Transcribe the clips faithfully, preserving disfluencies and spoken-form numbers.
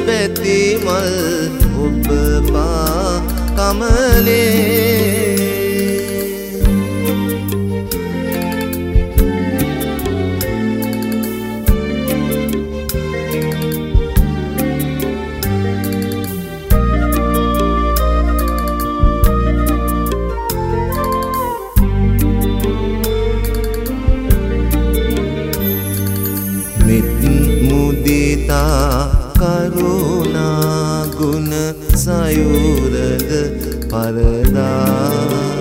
පැති මල් ඔබ පා කමලේ කරුණා ගුණ සයුරද පරදා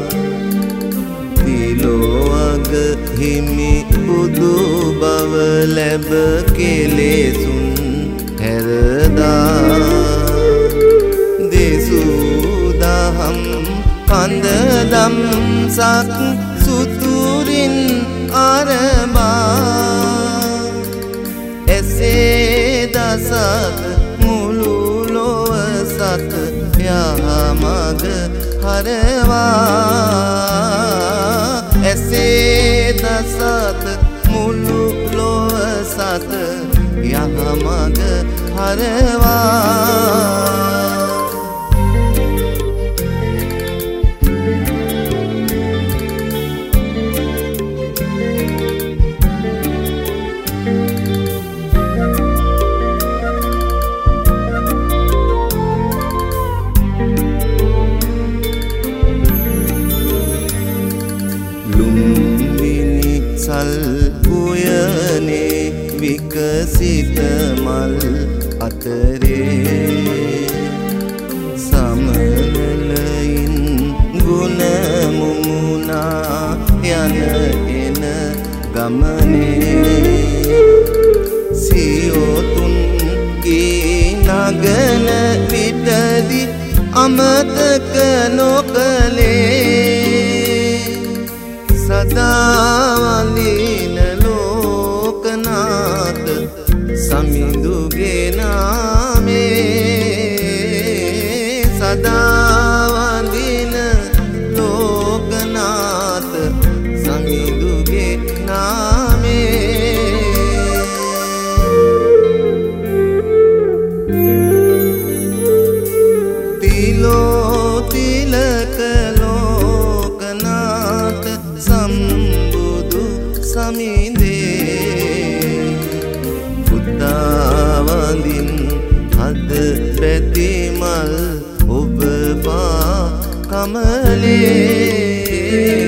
තිලෝවග හිමි බුදු බව ලැබ කෙලෙසුන් හැරදා දෙසුදහම් කන්දදම් සක් සුතුරින් අරබා එසේ දසක් මුළු ලොව සත යහමග හරවා එසේ දසක් මුළු ලොව සත යහමග හරවා උයනේ විකසිත මල් අතරේ සමනලයින් ගුණ මුමුණා යන එන ගමනේ සියොතුන් කී නගන විටදි අමතක නොකලේ සදා වඳින ලෝකනාථ සමිඳුගේ නාමේ සදා වඳින ලෝකනාථ සමිඳුගේ නාමේ තිලෝ තිලක සම්බුදු සමිඳේ පුතාවඳින් හද පැති මල් ඔබ පා කමලේ